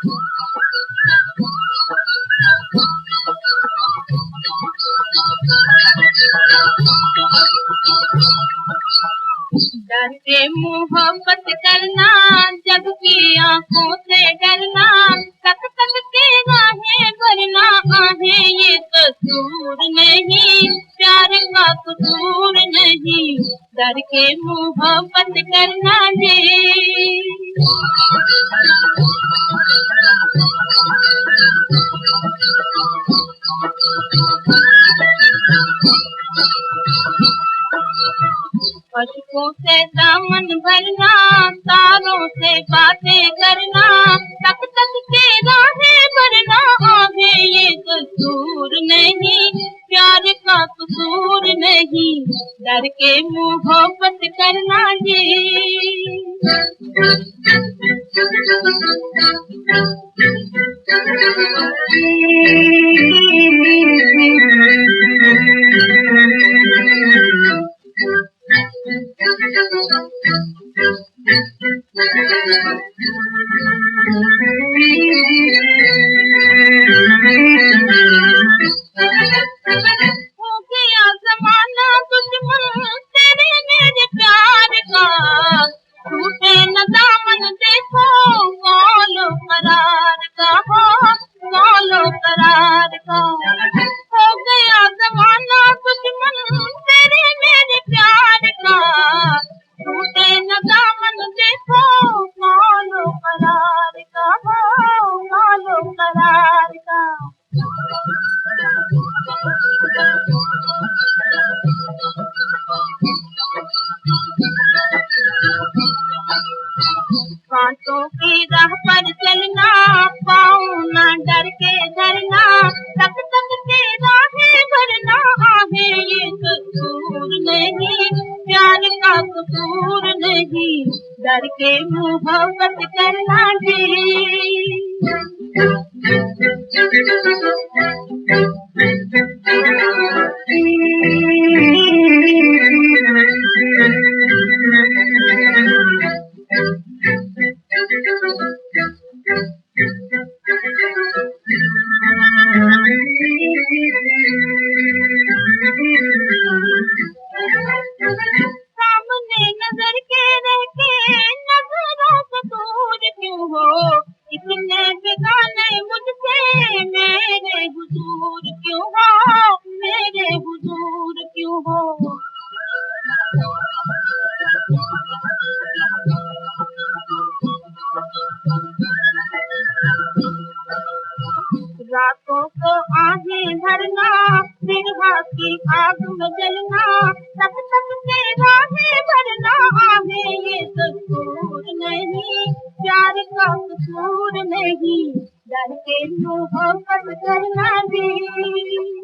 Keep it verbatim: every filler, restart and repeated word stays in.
डर के मोहब्बत करना, जग की आंखों से डरना, तक तक के राहें भरना, आहे ये कसूर नहीं, प्यार का कसूर नहीं, डर के मोहब्बत करना जी। अशकों से दामन भरना, तारों से बातें करना, तक तक के राहें भरना, आहे ये कसूर नहीं, प्यार का कसूर नहीं, डर के मोहब्बत करना जी। हो गया ज़माना दुश्मन तेरे मेरे प्यार का, टूटे न दामन देखो कौलो करार का, हो कौलो करार का। हो गया ज़माना दुश्मन तेरे मेरे प्यार का, टूटे न दामन देखो कौलो करार का, हो कौलो करार का। कांटों की राह पर चलना, पाँव न डर के धरना, तक तक के राहें भरना, आहे ये कसूर नहीं, प्यार का कसूर नहीं, डर के मोहब्बत करना जी। सामने नजर के रह के नजरों को दूर क्यों हो, इतने बेगाने मुझसे मेरे हुजूर क्यों हो, मेरे हुजूर क्यों हो। रातों को आहें भरना, बिरहा की आग में जलना, तक तक के राहें भरना, आहे ये कसूर नहीं, प्यार का कसूर नहीं, डर के मोहब्बत करना जी।